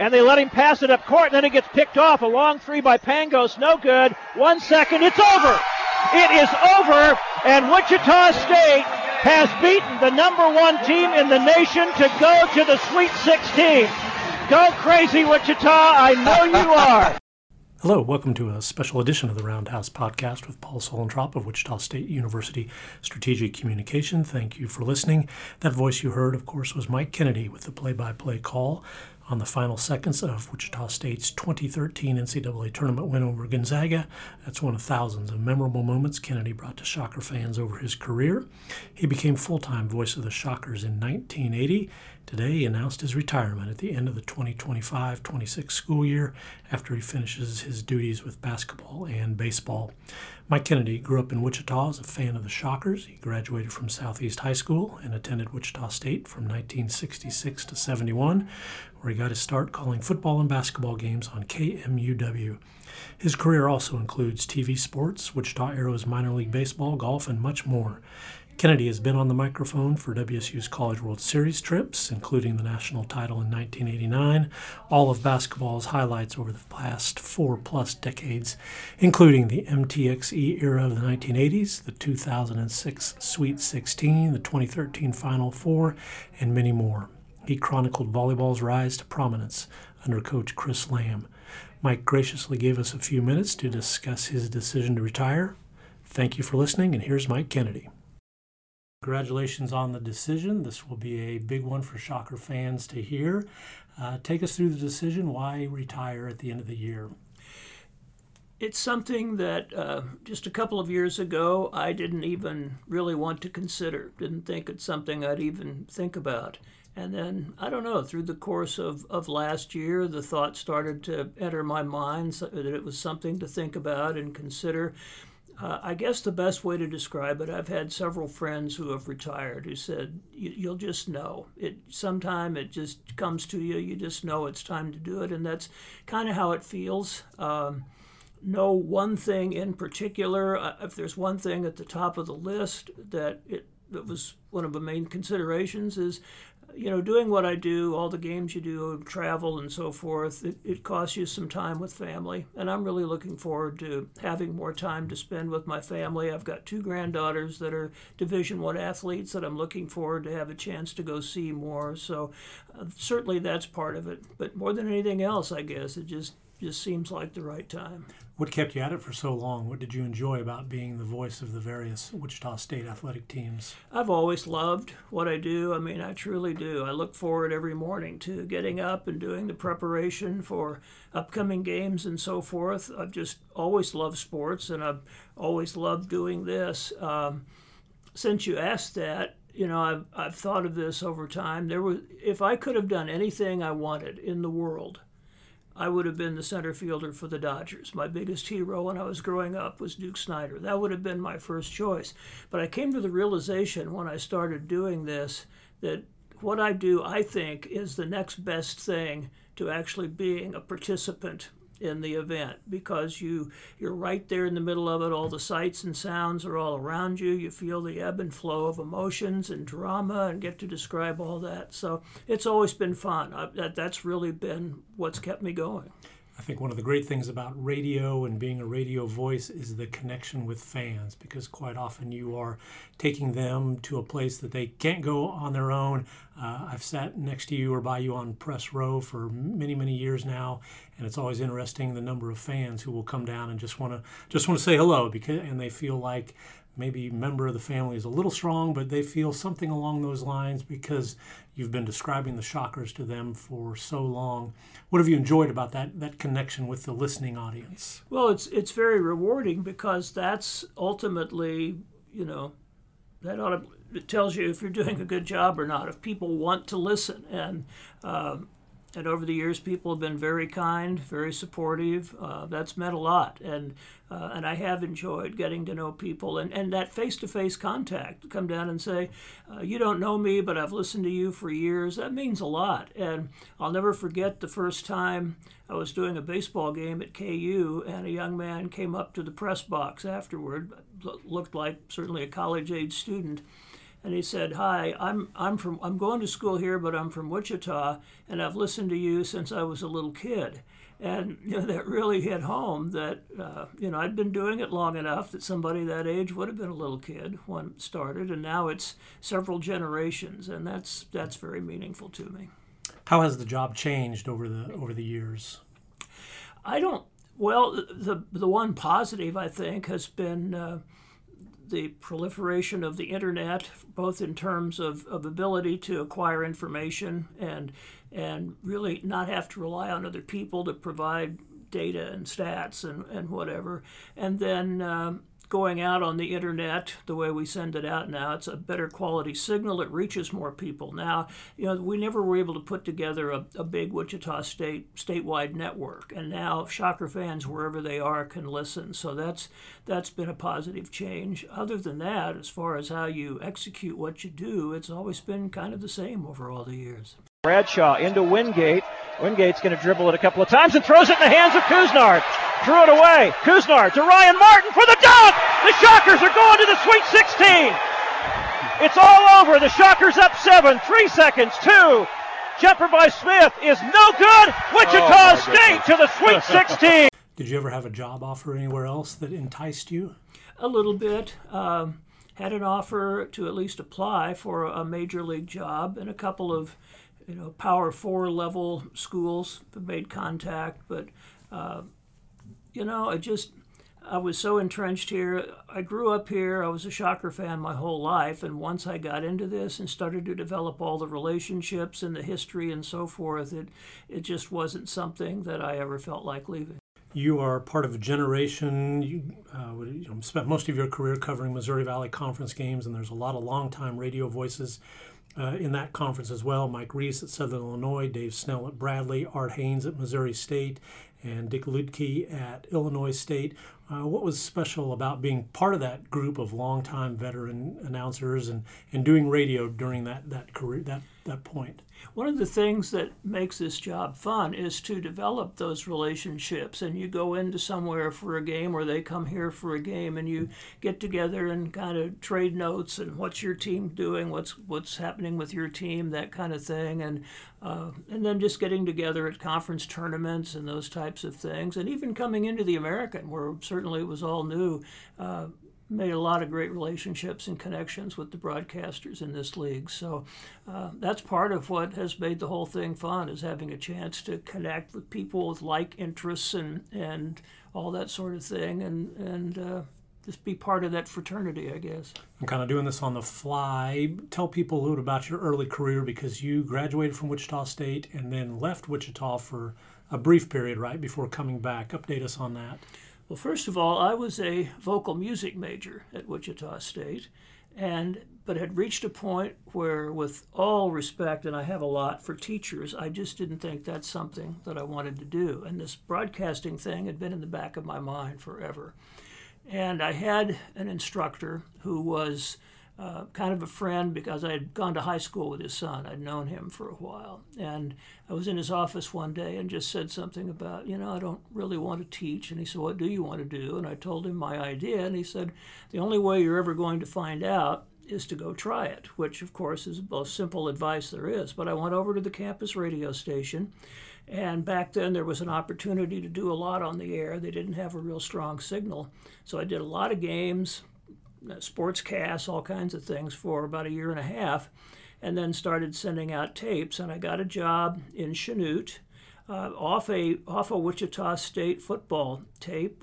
and they let him pass it up court, and then it gets picked off. A long three by Pangos, no good. 1 second, it's over. It is over, and Wichita State has beaten the number one team in the nation to go to the Sweet 16. Go crazy, Wichita. I know you are. Hello, welcome to a special edition of the Roundhouse Podcast with Paul Solentrop of Wichita State University Strategic Communication. Thank you for listening. That voice you heard, of course, was Mike Kennedy with the play-by-play call on the final seconds of Wichita State's 2013 NCAA tournament win over Gonzaga. That's one of thousands of memorable moments Kennedy brought to Shocker fans over his career. He became full-time voice of the Shockers in 1980. Today, he announced his retirement at the end of the 2025-26 school year after he finishes his duties with basketball and baseball. Mike Kennedy grew up in Wichita as a fan of the Shockers. He graduated from Southeast High School and attended Wichita State from 1966 to 71, where he got his start calling football and basketball games on KMUW. His career also includes TV sports, Wichita Aeros minor league baseball, golf, and much more. Kennedy has been on the microphone for WSU's College World Series trips, including the national title in 1989, all of basketball's highlights over the past 4+ decades, including the MTXE era of the 1980s, the 2006 Sweet 16, the 2013 Final Four, and many more. He chronicled volleyball's rise to prominence under Coach Chris Lamb. Mike graciously gave us a few minutes to discuss his decision to retire. Thank you for listening, and here's Mike Kennedy. Congratulations on the decision. This will be a big one for Shocker fans to hear. Take us through the decision. Why retire at the end of the year? It's something that just a couple of years ago I didn't even really want to consider. Didn't think it's something I'd even think about. And then, I don't know, through the course of last year, the thought started to enter my mind that it was something to think about and consider. I guess the best way to describe it, I've had several friends who have retired who said, you'll just know. Sometime it just comes to you. You just know it's time to do it. And that's kind of how it feels. No one thing in particular. If there's one thing at the top of the list that was one of the main considerations is, doing what I do, all the games you do, travel and so forth, it costs you some time with family. And I'm really looking forward to having more time to spend with my family. I've got 2 granddaughters that are Division I athletes that I'm looking forward to have a chance to go see more. So certainly that's part of it. But more than anything else, I guess, it just seems like the right time. What kept you at it for so long? What did you enjoy about being the voice of the various Wichita State athletic teams? I've always loved what I do. I mean, I truly do. I look forward every morning to getting up and doing the preparation for upcoming games and so forth. I've just always loved sports, and I've always loved doing this. Since you asked that, I've thought of this over time. If I could have done anything I wanted in the world, I would have been the center fielder for the Dodgers. My biggest hero when I was growing up was Duke Snider. That would have been my first choice. But I came to the realization when I started doing this that what I do, I think, is the next best thing to actually being a participant in the event, because you're right there in the middle of it. All the sights and sounds are all around you. You feel the ebb and flow of emotions and drama and get to describe all that. So it's always been fun. That's really been what's kept me going. I think one of the great things about radio and being a radio voice is the connection with fans, because quite often you are taking them to a place that they can't go on their own. I've sat next to you or by you on press row for many, many years now, and it's always interesting the number of fans who will come down and just want to say hello, and they feel like maybe a member of the family is a little strong, but they feel something along those lines because you've been describing the Shockers to them for so long. What have you enjoyed about that connection with the listening audience? Well, it's very rewarding, because that's ultimately, it tells you if you're doing a good job or not, if people want to listen. And over the years, people have been very kind, very supportive. That's meant a lot. And I have enjoyed getting to know people. And that face-to-face contact, to come down and say, you don't know me, but I've listened to you for years, that means a lot. And I'll never forget the first time I was doing a baseball game at KU, and a young man came up to the press box afterward, looked like certainly a college-age student, And he said, "Hi, I'm going to school here, but I'm from Wichita, and I've listened to you since I was a little kid." And that really hit home that I'd been doing it long enough that somebody that age would have been a little kid when it started, and now it's several generations, and that's very meaningful to me. How has the job changed over the years? Well, the one positive I think has been the proliferation of the internet, both in terms of ability to acquire information and really not have to rely on other people to provide data and stats and whatever. And then going out on the internet the way we send it out now, it's a better quality signal. It reaches more people. Now, we never were able to put together a big Wichita statewide network, and now Shocker fans wherever they are can listen. So that's been a positive change. Other than that, as far as how you execute what you do, it's always been kind of the same over all the years. Bradshaw into Wingate. Wingate's going to dribble it a couple of times and throws it in the hands of Couisnard. Threw it away. Couisnard to Ryan Martin for the dunk! The Shockers are going to the Sweet 16. It's all over. The Shockers up 7. 3 seconds. 2. Jumper by Smith is no good. Wichita State to the Sweet 16. Did you ever have a job offer anywhere else that enticed you? A little bit. Had an offer to at least apply for a major league job, and a couple of Power 4 level schools made contact, but I was so entrenched here. I grew up here. I was a Shocker fan my whole life, and once I got into this and started to develop all the relationships and the history and so forth, it just wasn't something that I ever felt like leaving. You are part of a generation. You spent most of your career covering Missouri Valley Conference games, and there's a lot of longtime radio voices in that conference as well. Mike Reese at Southern Illinois, Dave Snell at Bradley, Art Haynes at Missouri State, and Dick Ludke at Illinois State. What was special about being part of that group of longtime veteran announcers and doing radio during that career, that point? One of the things that makes this job fun is to develop those relationships, and you go into somewhere for a game or they come here for a game, and you get together and kind of trade notes and what's your team doing, what's happening with your team, that kind of thing, and then just getting together at conference tournaments and those types of things, and even coming into the American, where certainly it was all new, made a lot of great relationships and connections with the broadcasters in this league. So that's part of what has made the whole thing fun, is having a chance to connect with people with like interests and all that sort of thing, and just be part of that fraternity, I guess. I'm kind of doing this on the fly. Tell people a little about your early career, because you graduated from Wichita State and then left Wichita for a brief period, right, before coming back. Update us on that. Well, first of all, I was a vocal music major at Wichita State, but had reached a point where, with all respect, and I have a lot for teachers, I just didn't think that's something that I wanted to do. And this broadcasting thing had been in the back of my mind forever. And I had an instructor who was kind of a friend, because I had gone to high school with his son. I'd known him for a while. And I was in his office one day and just said something about, I don't really want to teach. And he said, "What do you want to do?" And I told him my idea. And he said, "The only way you're ever going to find out is to go try it," which, of course, is the most simple advice there is. But I went over to the campus radio station. And back then there was an opportunity to do a lot on the air. They didn't have a real strong signal. So I did a lot of games, sportscasts, all kinds of things for about a year and a half, and then started sending out tapes. And I got a job in Chanute off a Wichita State football tape.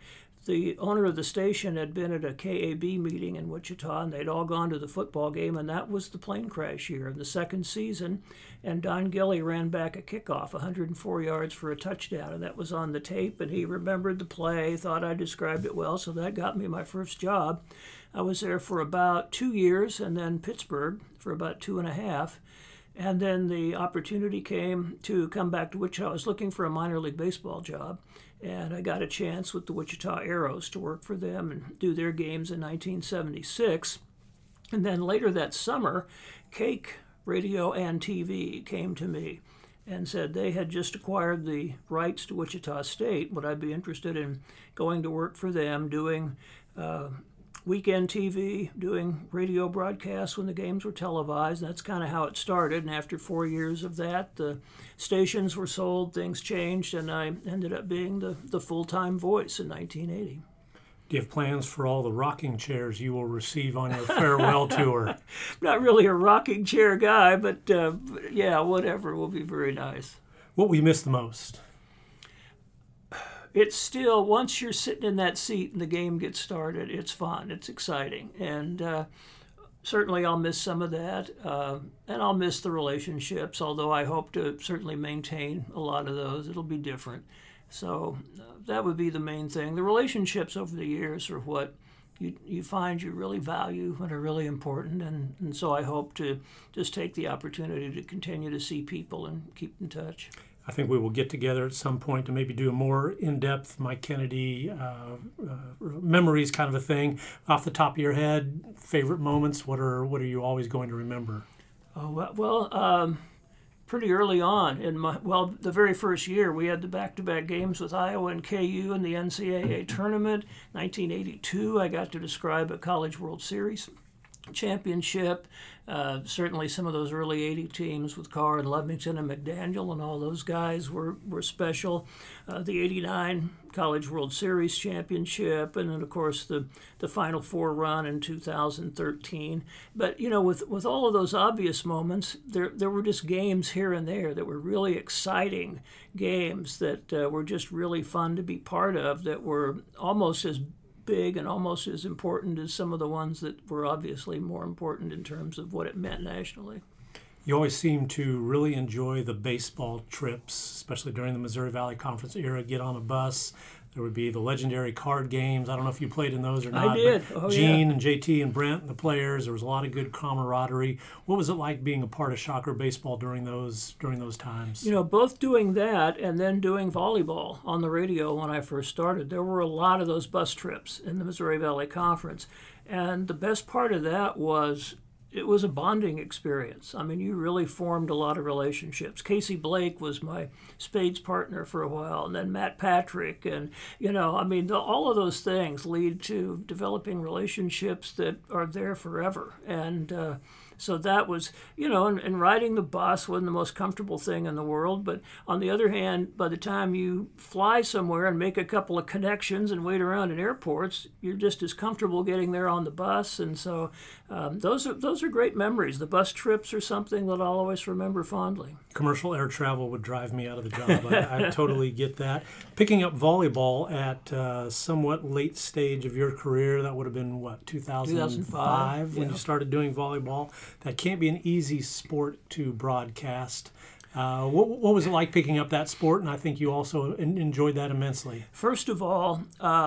The owner of the station had been at a KAB meeting in Wichita, and they'd all gone to the football game, and that was the plane crash year of the second season. And Don Gilly ran back a kickoff, 104 yards for a touchdown, and that was on the tape, and he remembered the play, thought I described it well, so that got me my first job. I was there for about 2 years, and then Pittsburgh for about 2.5. And then the opportunity came to come back to Wichita. I was looking for a minor league baseball job, and I got a chance with the Wichita Arrows to work for them and do their games in 1976. And then later that summer, Cake Radio and TV came to me and said they had just acquired the rights to Wichita State. Would I be interested in going to work for them, doing weekend TV, doing radio broadcasts when the games were televised. That's kind of how it started. And after 4 years of that, the stations were sold, things changed, and I ended up being the full-time voice in 1980. Do you have plans for all the rocking chairs you will receive on your farewell tour? Not really a rocking chair guy, but yeah, whatever will be very nice. What will you miss the most? It's still, once you're sitting in that seat and the game gets started, it's fun, it's exciting. And certainly I'll miss some of that. And I'll miss the relationships, although I hope to certainly maintain a lot of those. It'll be different. So that would be the main thing. The relationships over the years are what you find you really value and are really important. And so I hope to just take the opportunity to continue to see people and keep in touch. I think we will get together at some point to maybe do a more in-depth Mike Kennedy memories kind of a thing. Off the top of your head, favorite moments, what are you always going to remember? Pretty early on the very first year we had the back-to-back games with Iowa and KU in the NCAA tournament. 1982, I got to describe a College World Series championship. Certainly some of those early 80 teams with Carr and Lovington and McDaniel and all those guys were special. The 89 College World Series championship, and then of course the Final Four run in 2013. But with all of those obvious moments, there were just games here and there that were really exciting games that were just really fun to be part of, that were almost as big and almost as important as some of the ones that were obviously more important in terms of what it meant nationally. You always seem to really enjoy the baseball trips, especially during the Missouri Valley Conference era. Get on a bus. There would be the legendary card games. I don't know if you played in those or not. I did. Gene and JT and Brent and the players. There was a lot of good camaraderie. What was it like being a part of Shocker Baseball during those times? Both doing that and then doing volleyball on the radio when I first started. There were a lot of those bus trips in the Missouri Valley Conference. And the best part of that was it was a bonding experience. I mean, you really formed a lot of relationships. Casey Blake was my spades partner for a while, and then Matt Patrick. And, all of those things lead to developing relationships that are there forever. And so that was, and riding the bus wasn't the most comfortable thing in the world. But on the other hand, by the time you fly somewhere and make a couple of connections and wait around in airports, you're just as comfortable getting there on the bus. And so those are great memories. The bus trips are something that I'll always remember fondly. Commercial air travel would drive me out of the job. I totally get that. Picking up volleyball at a somewhat late stage of your career, that would have been, 2005 when you started doing volleyball. That can't be an easy sport to broadcast. What was it like picking up that sport? And I think you also enjoyed that immensely. First of all,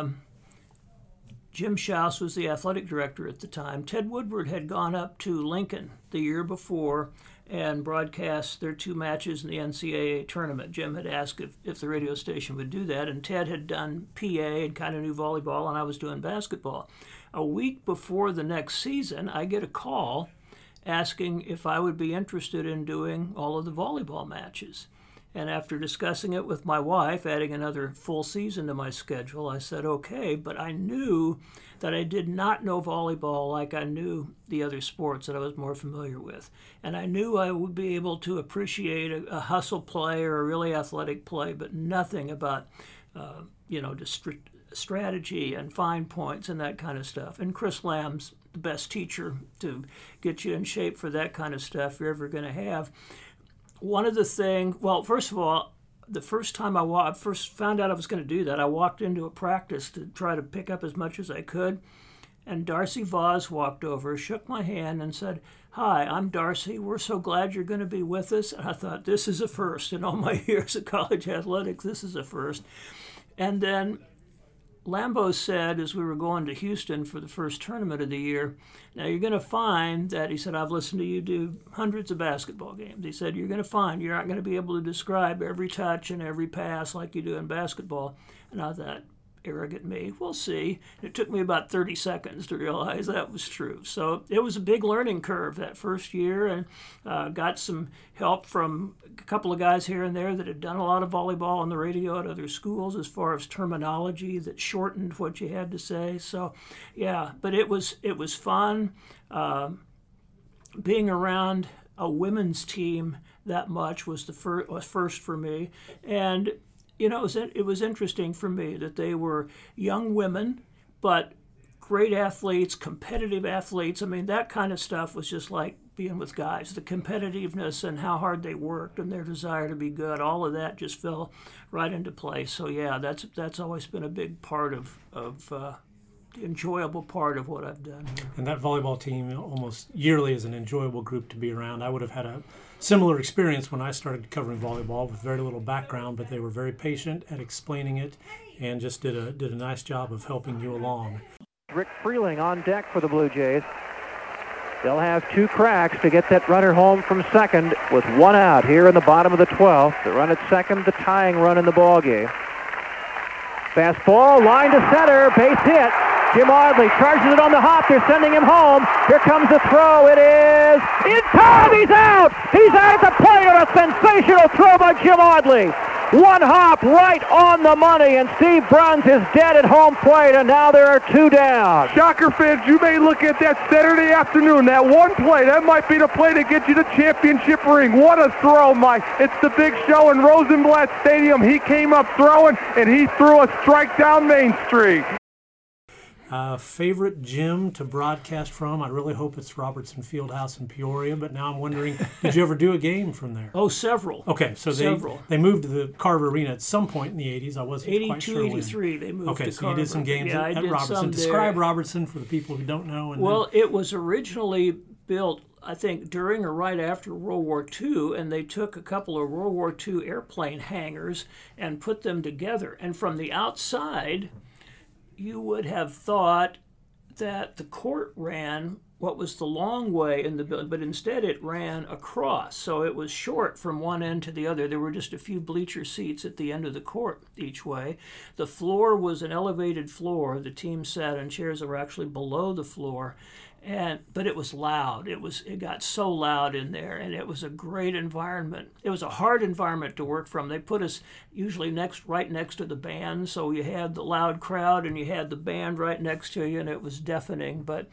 Jim Schaus was the athletic director at the time. Ted Woodward had gone up to Lincoln the year before and broadcast their 2 matches in the NCAA tournament. Jim had asked if the radio station would do that, and Ted had done PA and kind of knew volleyball, and I was doing basketball. A week before the next season, I get a call asking if I would be interested in doing all of the volleyball matches. And after discussing it with my wife, adding another full season to my schedule, I said okay, but I knew that I did not know volleyball like I knew the other sports that I was more familiar with. And I knew I would be able to appreciate a hustle play or a really athletic play, but nothing about, just strategy and fine points and that kind of stuff. And Chris Lamb's the best teacher to get you in shape for that kind of stuff you're ever going to have. One of the things, first of all, the first time I first found out I was going to do that, I walked into a practice to try to pick up as much as I could, and Darcy Voss walked over, shook my hand, and said, "Hi, I'm Darcy. We're so glad you're going to be with us." And I thought, this is a first. In all my years of college athletics, this is a first. And then Lambeau said, as we were going to Houston for the first tournament of the year, now you're going to find that, he said, I've listened to you do hundreds of basketball games. He said, you're going to find you're not going to be able to describe every touch and every pass like you do in basketball. And I thought, arrogant me. We'll see. It took me about 30 seconds to realize that was true. So it was a big learning curve that first year, and got some help from a couple of guys here and there that had done a lot of volleyball on the radio at other schools as far as terminology that shortened what you had to say. So, yeah, but it was fun. Being around a women's team that much was first for me, and it was interesting for me that they were young women, but great athletes, competitive athletes. I mean, that kind of stuff was just like being with guys. The competitiveness and how hard they worked and their desire to be good, all of that just fell right into place. So yeah, that's always been a big part of the enjoyable part of what I've done here. And that volleyball team almost yearly is an enjoyable group to be around. I would have had a similar experience when I started covering volleyball with very little background, but they were very patient at explaining it and just did a nice job of helping you along. Rick Freeling on deck for the Blue Jays. They'll have 2 cracks to get that runner home from second with 1 out here in the bottom of the 12th. The run at second, the tying run in the ball game. Fastball, line to center, base hit. Jim Audley charges it on the hop. They're sending him home. Here comes the throw. It is in time. He's out. He's out at the plate on a sensational throw by Jim Audley. 1 hop right on the money, and Steve Bruns is dead at home plate, and now there are 2 down. Shocker fans, you may look at that Saturday afternoon, that one play, that might be the play to get you the championship ring. What a throw, Mike. It's the big show in Rosenblatt Stadium. He came up throwing, and he threw a strike down Main Street. Favorite gym to broadcast from? I really hope it's Robertson Fieldhouse in Peoria, but now I'm wondering, did you ever do a game from there? Oh, several. Okay, so they moved to the Carver Arena at some point in the 80s. I wasn't quite sure when. 82, 83, they moved to Carver. Okay, so you did some games at Robertson. Describe Robertson for the people who don't know. It was originally built, I think, during or right after World War II, and they took a couple of World War II airplane hangars and put them together. And from the outside, you would have thought that the court ran what was the long way in the building, but instead it ran across. So it was short from one end to the other. There were just a few bleacher seats at the end of the court each way. The floor was an elevated floor. The team sat on chairs that were actually below the floor. But it was loud. It got so loud in there, and it was a great environment. It was a hard environment to work from. They put us usually right next to the band, so you had the loud crowd and you had the band right next to you, and it was deafening. But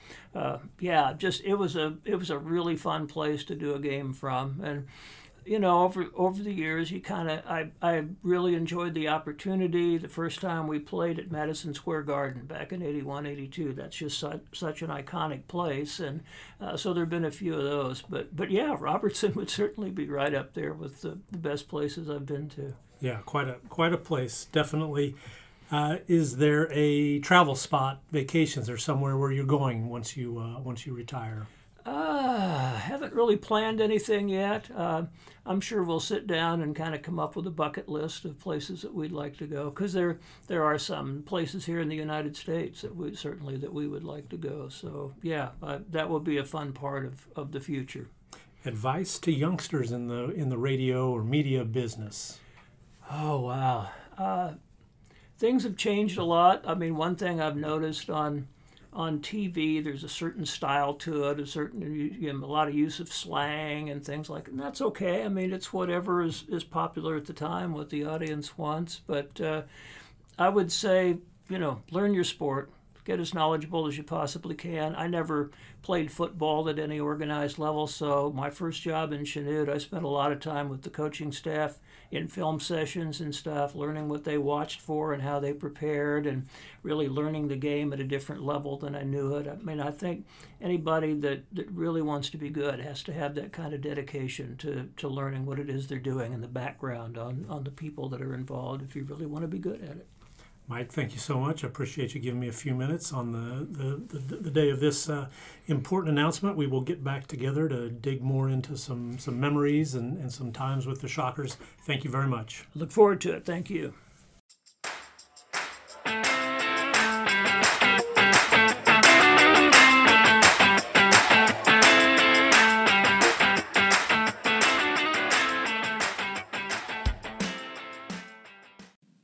it was a really fun place to do a game from. And over the years, I really enjoyed the opportunity. The first time we played at Madison Square Garden back in 81, 82, that's just such an iconic place. And so there have been a few of those. But yeah, Robertson would certainly be right up there with the best places I've been to. Yeah, quite a place, definitely. Is there a travel spot, vacations, or somewhere where you're going once you retire? Haven't really planned anything yet. I'm sure we'll sit down and kind of come up with a bucket list of places that we'd like to go, because there are some places here in the United States that we would like to go. So yeah, that will be a fun part of the future. Advice to youngsters in the radio or media business. Oh wow, things have changed a lot. I mean, one thing I've noticed on TV, there's a certain style to it, a lot of use of slang and things like that. And that's okay. I mean, it's whatever is popular at the time, what the audience wants. But I would say, learn your sport. Get as knowledgeable as you possibly can. I never played football at any organized level, so my first job in Chanute, I spent a lot of time with the coaching staff in film sessions and stuff, learning what they watched for and how they prepared, and really learning the game at a different level than I knew it. I mean, I think anybody that really wants to be good has to have that kind of dedication to learning what it is they're doing and the background on the people that are involved if you really want to be good at it. Mike, thank you so much. I appreciate you giving me a few minutes on the day of this important announcement. We will get back together to dig more into some memories and some times with the Shockers. Thank you very much. Look forward to it. Thank you.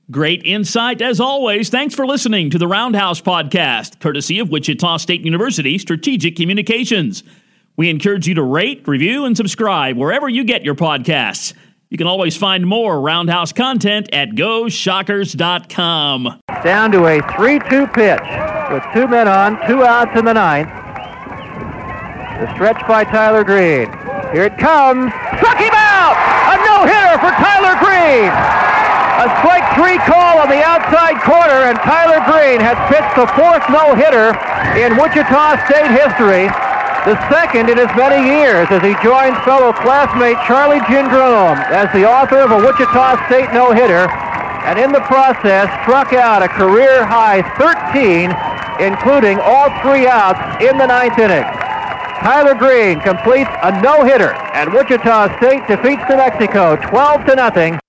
Great insight as always. Thanks for listening to the Roundhouse Podcast, courtesy of Wichita State University Strategic Communications. We encourage you to rate, review, and subscribe wherever you get your podcasts. You can always find more Roundhouse content at GoShockers.com. Down to a 3-2 pitch with 2 men on, 2 outs in the ninth. The stretch by Tyler Green. Here it comes. Struck him out! A no-hitter for Tyler Green! A strike 3 call on the outside corner, and Tyler Green has pitched the 4th no-hitter in Wichita State history. The 2nd in as many years, as he joins fellow classmate Charlie Gendrome as the author of a Wichita State no-hitter, and in the process struck out a career-high 13, including all 3 outs in the 9th inning. Tyler Green completes a no-hitter, and Wichita State defeats New Mexico 12-0